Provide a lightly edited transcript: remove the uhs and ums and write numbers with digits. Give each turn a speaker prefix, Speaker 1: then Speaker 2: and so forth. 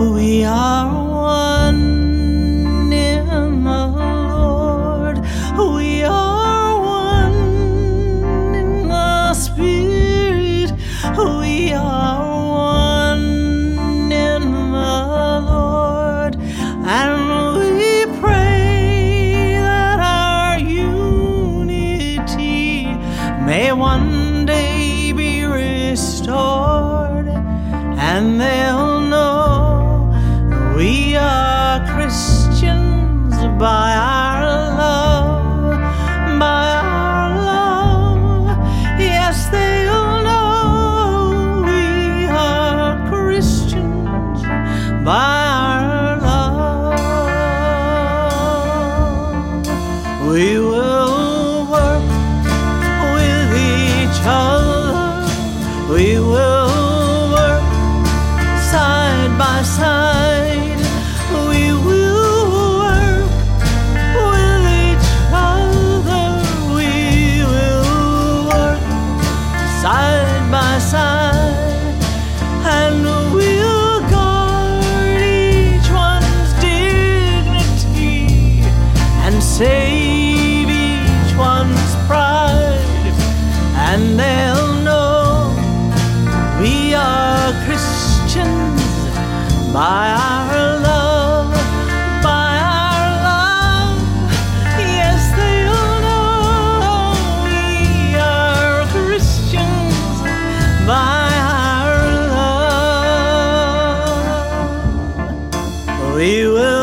Speaker 1: We are one in the Lord. We are one in the Spirit. We are one in the Lord. And we pray that our unity may one day be restored, and they'll know we are Christians by our love, by our love. Yes, they'll know we are Christians by our love. We will work with each other. We will work side by side. We will work with each other. We will work side by side, and we'll guard each one's dignity and save each one's pride, and they'll know we are Christians by our love, by our love. Yes, they'll know we are Christians by our love. We will